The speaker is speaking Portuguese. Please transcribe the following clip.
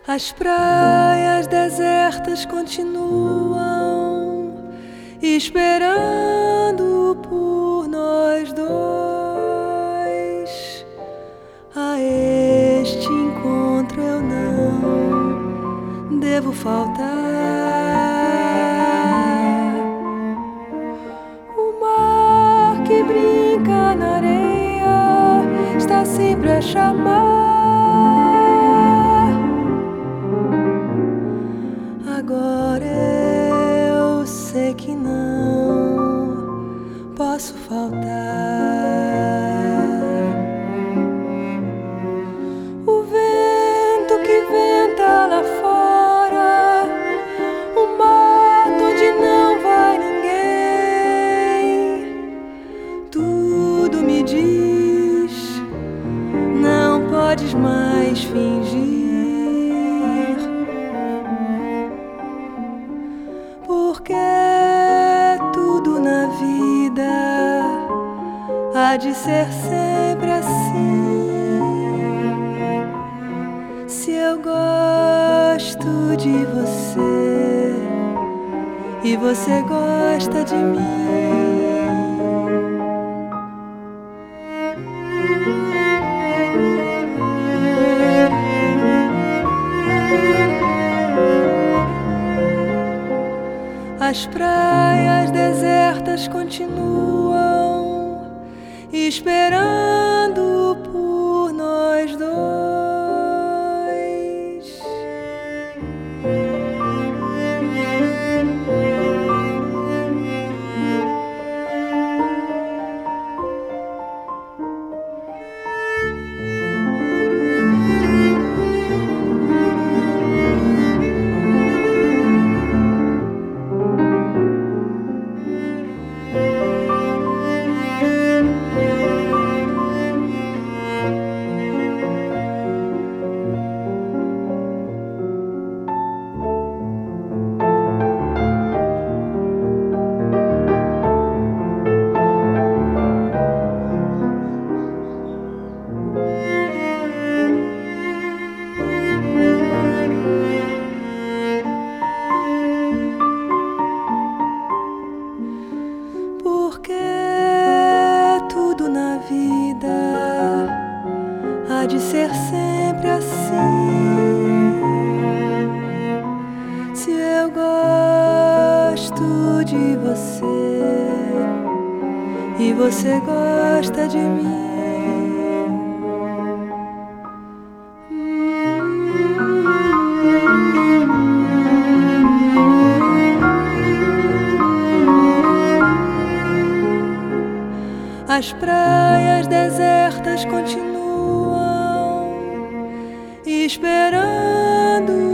As praias desertas continuam esperando por nós dois. A este encontro eu não devo faltar. O mar que brinca na areia está sempre a chamar. Agora eu sei que não posso faltar. O vento que venta lá fora, o mato onde não vai ninguém, tudo me diz, não podes mais fingir. Porque tudo na vida há de ser sempre assim. Se eu gosto de você e você gosta de mim, as praias desertas continuam esperando por nós dois. Há de ser sempre assim. Se eu gosto de você e você gosta de mim, as praias desertas continuam esperando